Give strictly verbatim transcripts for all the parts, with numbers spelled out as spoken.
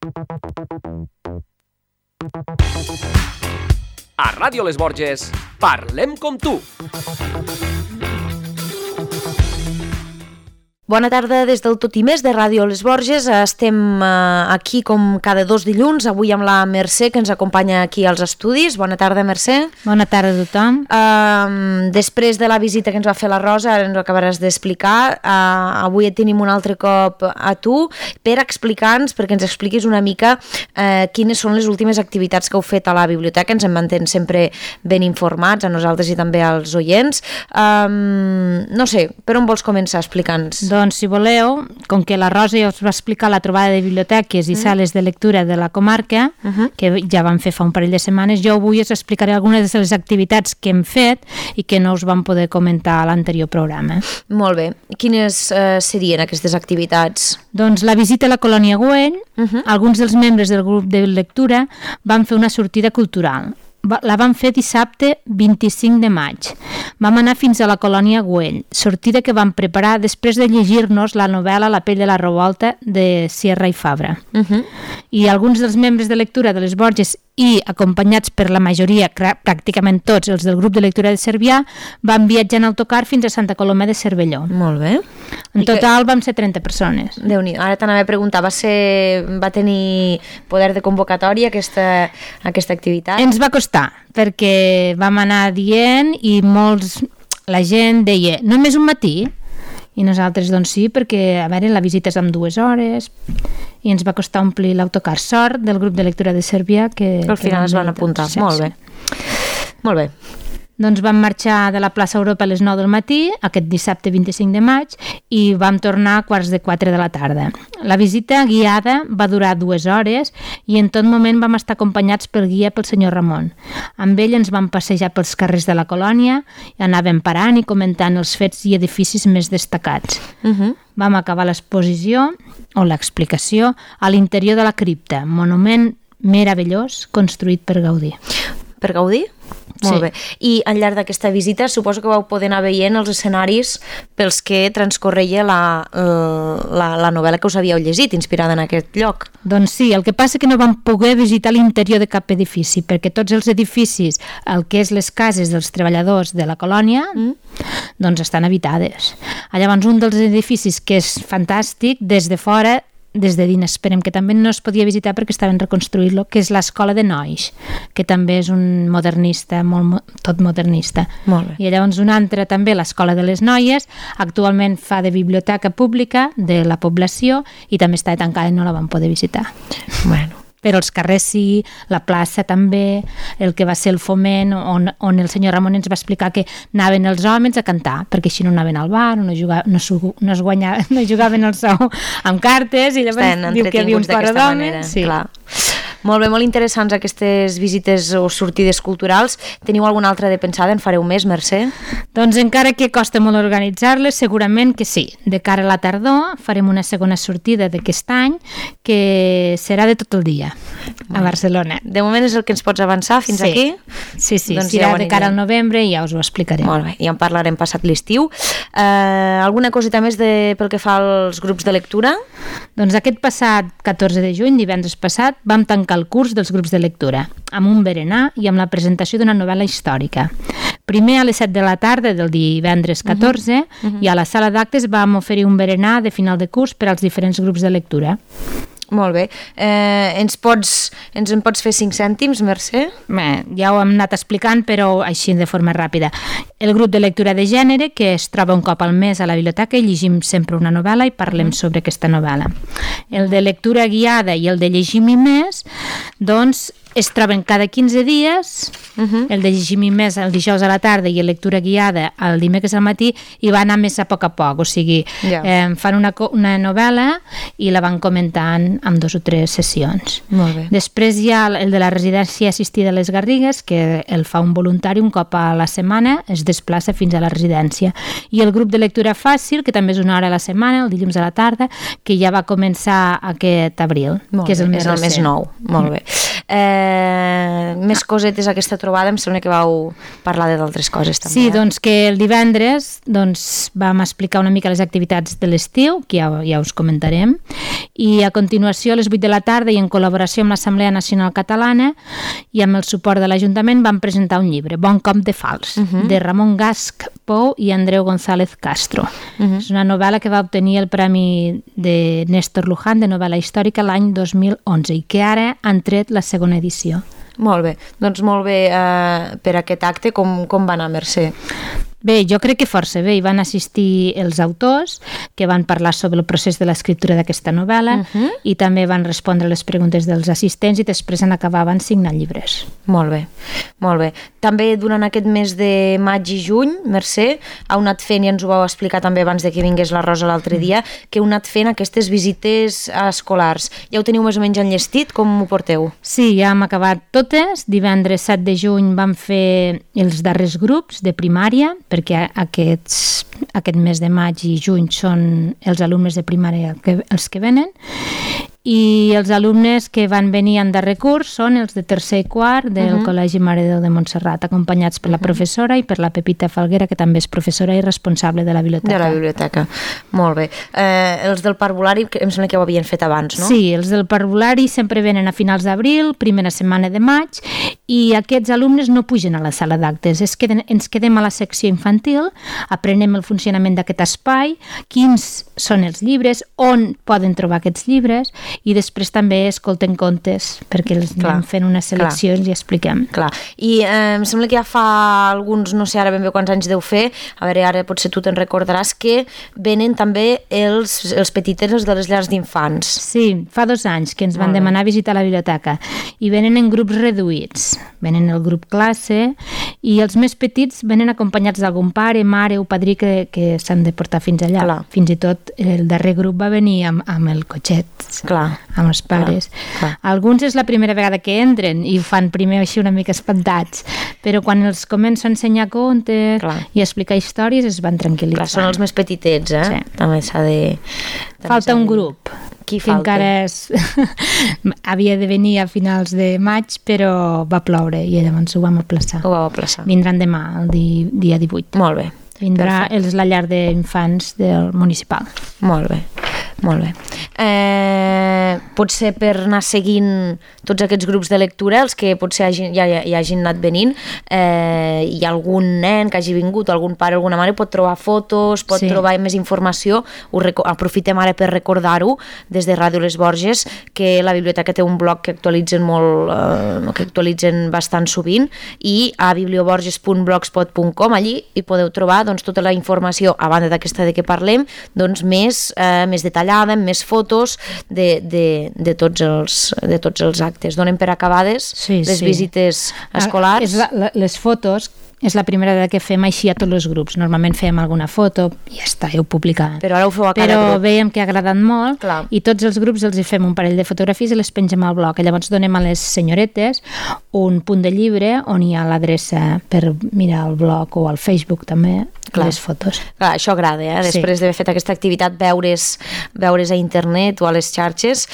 A Ràdio Les Borges, parlem com tu. Bona tarda des del Tot i Més de Ràdio Les Borges. Estem eh, aquí com cada dos dilluns, avui amb la Mercè, que ens acompanya aquí als estudis. Bona tarda, Mercè. Bona tarda a tothom. Uh, després de la visita que ens va fer la Rosa, ara ens ho acabaràs d'explicar, uh, avui et tenim un altre cop a tu per explicar-nos, perquè ens expliquis una mica uh, quines són les últimes activitats que heu fet a la biblioteca. Ens en mantén sempre ben informats, a nosaltres i també als oients. Um, no sé, per on vols començar explicant-nos? Doncs, si voleu, com que la Rosa ja us va explicar la trobada de biblioteques i mm. sales de lectura de la comarca, uh -huh. que ja vam fer fa un parell de setmanes, jo avui us explicaré algunes de les activitats que hem fet i que no us vam poder comentar a l'anterior programa. Molt bé. Quines eh, serien aquestes activitats? Doncs la visita a la colònia Güell, uh -huh. alguns dels membres del grup de lectura van fer una sortida cultural. La vam fer dissabte vint-i-cinc de maig. Vam anar fins a la colònia Güell, sortida que vam preparar després de llegir-nos la novel·la La pell de la revolta de Sierra i Fabra. Uh -huh. I alguns dels membres de lectura de les Borges i acompanyats per la majoria, pràcticament tots, els del grup de lectura de Cervià, van viatjar en autocar fins a Santa Coloma de Cervelló. Molt bé. En total que... vam ser trenta persones. Déu-n'hi-do. Ara t'anava a preguntar, va, ser... va tenir poder de convocatòria aquesta, aquesta activitat? Ens va costar, perquè vam anar dient i molts... la gent deia, només un matí? I nosaltres, doncs sí, perquè, a veure, la visita és en dues hores i ens va costar omplir l'autocar. Sort del grup de lectura de Cervià que... Al final que es van apuntar. Sí, molt bé. Molt bé. Doncs vam marxar de la plaça Europa a les nou del matí, aquest dissabte vint-i-cinc de maig, i vam tornar a quarts de quatre de la tarda. La visita guiada va durar dues hores i en tot moment vam estar acompanyats pel guia, pel senyor Ramon. Amb ell ens vam passejar pels carrers de la colònia, i anàvem parant i comentant els fets i edificis més destacats. Uh -huh. Vam acabar l'exposició, o l'explicació, a l'interior de la cripta, monument meravellós construït per Gaudí. Per Gaudí? Molt sí. bé. I al llarg d'aquesta visita suposo que vau poder anar veient els escenaris pels que transcorreia la, la, la novel·la que us havíeu llegit, inspirada en aquest lloc. Doncs sí, el que passa que no vam poder visitar l'interior de cap edifici, perquè tots els edificis, el que és les cases dels treballadors de la colònia, mm. doncs estan habitades. Llavors, un dels edificis que és fantàstic, des de fora, des de dins esperem que també no es podia visitar perquè estaven reconstruint-lo, que és l'Escola de Nois, que també és un modernista, molt, tot modernista. Molt bé. I llavors una altra també, l'Escola de les Noies, actualment fa de biblioteca pública de la població i també està tancada i no la vam poder visitar. Bueno. Però els carrers sí, la plaça també, el que va ser el foment, on, on el senyor Ramon ens va explicar que anaven els homes a cantar, perquè així no anaven al bar, no, jugaven, no, no, es guanyaven, no jugaven el sou amb cartes, i llavors diu que hi havia un cor d'homes. Sí. Clar. Molt bé, molt interessants aquestes visites o sortides culturals. Teniu alguna altra de pensada? En fareu més, Mercè? Doncs encara que costa molt organitzar-les, segurament que sí. De cara a la tardor farem una segona sortida d'aquest any que serà de tot el dia a Barcelona. De moment és el que ens pots avançar fins sí. aquí? Sí, sí, doncs serà ja de cara al novembre i ja us ho explicaré. Molt bé, ja en parlarem passat l'estiu. Uh, alguna coseta més de, pel que fa als grups de lectura? Doncs aquest passat catorze de juny, divendres passat, vam tancar el curs dels grups de lectura, amb un berenar i amb la presentació d'una novel·la històrica. Primer a les set de la tarda del divendres catorze uh-huh. Uh-huh. i a la sala d'actes vam oferir un berenar de final de curs per als diferents grups de lectura. Molt bé. Eh, ens, pots, ens en pots fer cinc cèntims, Mercè? Bé, ja ho hem anat explicant, però així de forma ràpida. El grup de lectura de gènere, que es troba un cop al mes a la biblioteca i llegim sempre una novel·la i parlem sobre aquesta novel·la. El de lectura guiada i el de llegim-hi més, doncs es troben cada quinze dies, uh-huh. el de llegim-hi més el dijous a la tarda i el lectura guiada el dimecres al matí, i va anar més a poc a poc, o sigui, yeah. eh, fan una, una novel·la i la van comentant amb dos o tres sessions. Molt bé. Després hi ha el de la residència assistida a les Garrigues, que el fa un voluntari un cop a la setmana, es desplaça fins a la residència. I el grup de lectura fàcil, que també és una hora a la setmana, el dilluns a la tarda, que ja va començar aquest abril, Molt que és el bé, més, és el més nou. Molt bé. Eh, més cosetes aquesta trobada, em sembla que vau parlar d'altres coses també. Sí, eh? doncs que el divendres doncs, vam explicar una mica les activitats de l'estiu, que ja, ja us comentarem, i a continuació a les vuit de la tarda i en col·laboració amb l'Assemblea Nacional Catalana i amb el suport de l'Ajuntament vam presentar un llibre, Bon cop de fals, uh-huh. de Ramon Gasch Pou i Andreu González Castro. Uh-huh. És una novel·la que va obtenir el Premi de Néstor Luján de novel·la històrica l'any dos mil onze i que ara han tret la segona edició. Molt bé, doncs molt bé eh, per aquest acte, com, com va anar, Mercè? Bé, jo crec que força bé. Hi van assistir els autors que van parlar sobre el procés de l'escriptura d'aquesta novel·la uh-huh. i també van respondre les preguntes dels assistents i després en acabar van signar llibres. Molt bé, molt bé. També durant aquest mes de maig i juny, Mercè, heu anat fent, i ens ho vau explicar també abans de que vingués la Rosa l'altre dia, que heu anat fent aquestes visites escolars. Ja ho teniu més o menys enllestit? Com ho porteu? Sí, ja hem acabat totes. Divendres set de juny vam fer els darrers grups de primària, perquè aquests, aquest mes de maig i juny són els alumnes de primària que, els que venen, i els alumnes que van venir en darrer curs són els de tercer i quart del uh-huh. Col·legi Mare de Déu de Montserrat, acompanyats per la professora i per la Pepita Falguera, que també és professora i responsable de la biblioteca. De la biblioteca, molt bé. Eh, els del parvulari em sembla que ho havien fet abans, no? Sí, els del parvulari sempre venen a finals d'abril, primera setmana de maig, i aquests alumnes no pugen a la sala d'actes, es queden, ens quedem a la secció infantil, aprenem el funcionament d'aquest espai, quins són els llibres, on poden trobar aquests llibres, i després també escolten contes, perquè els clar, anem fent unes seleccions clar, i expliquem. Clar. I eh, em sembla que ja fa alguns, no sé ara ben bé quants anys deu fer, a veure, ara potser tu te'n recordaràs, que venen també els, els petitets de les llars d'infants. Sí, fa dos anys que ens van demanar visitar la biblioteca i venen en grups reduïts. Venen el grup classe i els més petits venen acompanyats d'algun pare, mare o padrí que, que s'han de portar fins allà. Clar. Fins i tot el darrer grup va venir amb, amb el cotxet. Clar. Amb els pares. Clar, clar. Alguns és la primera vegada que entren i ho fan primer així una mica espantats, però quan els comença a ensenyar contes clar. I a explicar històries es van tranquil·litzar. Clar, són els més petitets, eh? Sí. També s'ha de... També falta un grup. Qui que falta? Encara és... havia de venir a finals de maig, però va ploure i llavors ho vam aplaçar. Ho vam aplaçar. Vindran demà, el di... dia divuit. Molt bé. Vindrà és la llar d'infants del municipal. Molt bé, molt bé. Eh, potser per anar seguint tots aquests grups de lectura, els que potser hagin, ja, ja, ja hagin anat venint, eh, hi ha algun nen que hagi vingut, algun pare o alguna mare, pot trobar fotos, pot sí. trobar més informació. Ho aprofitem ara per recordar-ho des de Ràdio Les Borges, que la biblioteca té un blog que actualitzen molt, eh, que actualitzen bastant sovint, i a biblioborges punt blogspot punt com allí hi podeu trobar doncs, tota la informació, a banda d'aquesta de què parlem, doncs, més, eh, més detallada, amb més fotos de, de, de, tots els, de tots els actes. Donem per acabades sí, les sí. visites escolars. Ah, la, les fotos és la primera vegada que fem així a tots els grups. Normalment fem alguna foto i ja està, ja ho publicam. Però ara ho feu a cada Però grup. veiem que ha agradat molt. Clar. I tots els grups els hi fem un parell de fotografies i les pengem al blog. I llavors donem a les senyoretes un punt de llibre on hi ha l'adreça per mirar el blog o al Facebook també, clar. Les fotos. Clar, això agrada, eh? Després sí. d'haver fet aquesta activitat, veure's, veure's a internet o a les xarxes.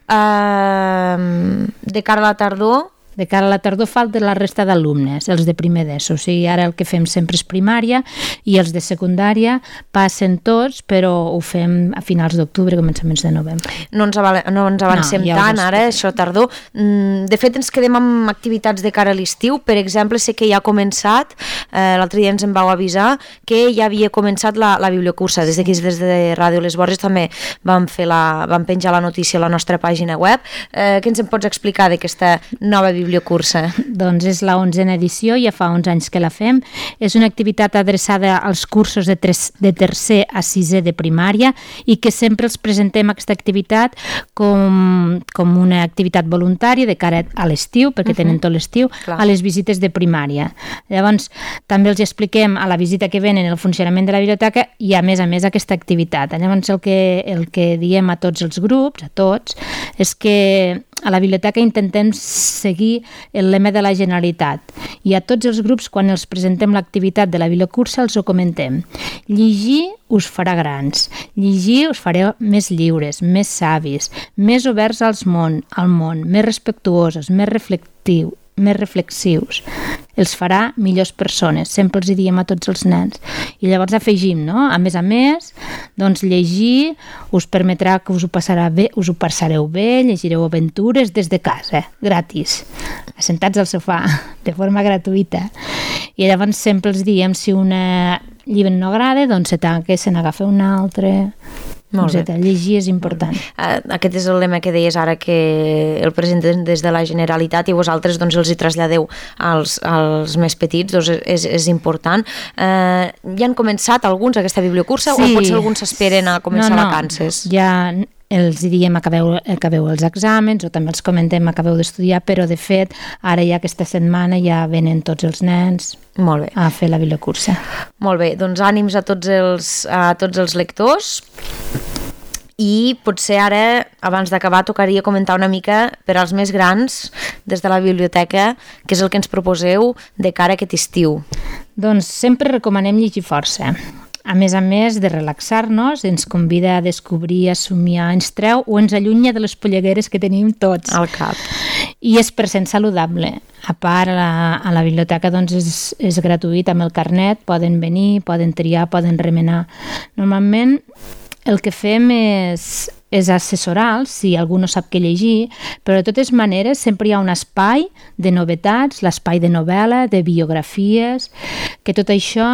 Uh, de cara a la tardor, De cara a la tardor falta la resta d'alumnes, els de primer d'ESO. O sigui, ara el que fem sempre és primària i els de secundària passen tots, però ho fem a finals d'octubre, començaments de novembre. No ens, aval no ens avancem no, ja tant ara, això tardor. De fet, ens quedem amb activitats de cara a l'estiu. Per exemple, sé que ja ha començat, eh, l'altre dia ens en vau avisar, que ja havia començat la, la bibliocursa. Des d'aquí, des de Ràdio Les Borges, també vam, fer la, vam penjar la notícia a la nostra pàgina web. Eh, què ens en pots explicar d'aquesta nova bibliocursa? bibliocursa? Doncs és la onzena edició, ja fa onze anys que la fem. És una activitat adreçada als cursos de, tres, de tercer a sisè de primària i que sempre els presentem aquesta activitat com, com una activitat voluntària de cara a l'estiu, perquè uh-huh. tenen tot l'estiu, Clar. A les visites de primària. Llavors, també els expliquem a la visita que venen el funcionament de la biblioteca i a més a més aquesta activitat. Llavors, el que, el que diem a tots els grups, a tots, és que a la biblioteca intentem seguir el lema de la Generalitat i a tots els grups, quan els presentem l'activitat de la bibliocursa, els ho comentem. Llegir us farà grans, llegir us fareu més lliures, més savis, més oberts als món, al món, més respectuosos, més reflectius, més reflexius, els farà millors persones, sempre els hi diem a tots els nens. I llavors afegim, no? A més a més, doncs llegir us permetrà que us ho passarà bé, us ho passareu bé, llegireu aventures des de casa, gratis, assentats al sofà, de forma gratuïta. I llavors sempre els diem, si una llibre no agrada, doncs se tanca, se n'agafa un altre. Molt bé. Llegir és important. Aquest és el lema que deies ara, que el presenten des de la Generalitat i vosaltres doncs, els hi traslladeu als, als més petits, doncs és, és important. Eh, ja han començat alguns aquesta bibliocursa, sí. O potser alguns s'esperen a començar no, no. vacances? Ja els diem acabeu, acabeu els exàmens, o també els comentem acabeu d'estudiar, però de fet ara ja aquesta setmana ja venen tots els nens Molt bé. A fer la bibliocursa. Molt bé, doncs ànims a tots els, a tots els lectors. I potser ara, abans d'acabar, tocaria comentar una mica per als més grans des de la biblioteca, què és el que ens proposeu de cara a aquest estiu. Doncs sempre recomanem llegir força. A més a més de relaxar-nos, ens convida a descobrir, a somiar, ens treu o ens allunya de les pollegueres que tenim tots. Al cap. I és per cent saludable. A part, a la, a la biblioteca doncs, és, és gratuït amb el carnet, poden venir, poden triar, poden remenar. Normalment el que fem és, és assessorar si algú no sap què llegir, però de totes maneres sempre hi ha un espai de novetats, l'espai de novel·la, de biografies, que tot això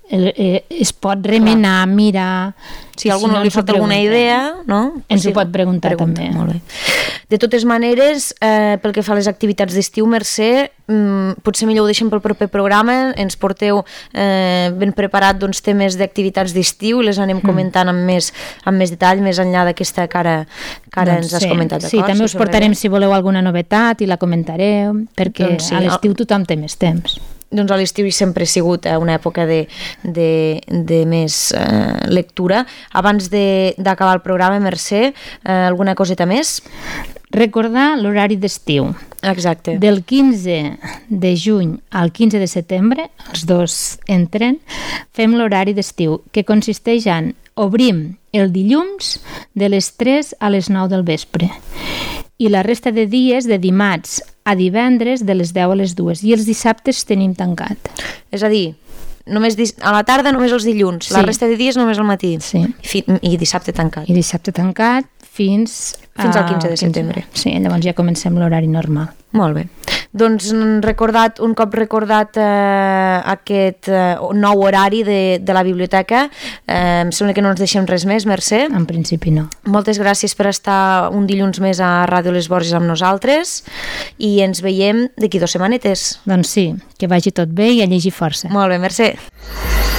es pot remenar, mirar. Si algú no li fa alguna idea, no? Ens ho pot preguntar també. Molt bé. De totes maneres, eh, pel que fa a les activitats d'estiu, Mercè, mm, potser millor ho deixem pel proper programa, ens porteu eh, ben preparat doncs, temes d'activitats d'estiu i les anem comentant amb més, amb més detall, més enllà d'aquesta cara que ara doncs ens has sí, comentat. Sí, també us portarem, si voleu, alguna novetat i la comentareu, perquè doncs sí, a l'estiu tothom té més temps. Doncs a l'estiu sempre ha sigut una època de, de, de més eh, lectura. Abans d'acabar el programa, Mercè, eh, alguna coseta més? Recordar l'horari d'estiu. Exacte. Del quinze de juny al quinze de setembre, els dos entren, fem l'horari d'estiu, que consisteix en obrim el dilluns de les tres a les nou del vespre i la resta de dies de dimarts a divendres de les deu a les dues, i els dissabtes tenim tancat. És a dir, només a la tarda només els dilluns, sí. La resta de dies només al matí. Sí. I, i dissabte tancat. I dissabte tancat fins, fins al quinze de setembre. Sí, llavors ja comencem l'horari normal. Molt bé. Doncs recordat, un cop recordat eh, aquest eh, nou horari de, de la biblioteca, eh, em sembla que no ens deixem res més, Mercè. En principi no. Moltes gràcies per estar un dilluns més a Ràdio Les Borges amb nosaltres i ens veiem d'aquí dues setmanetes. Doncs sí, que vagi tot bé i a llegir força. Molt bé, Mercè.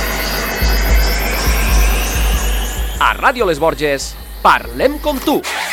A Ràdio Les Borges, parlem com tu.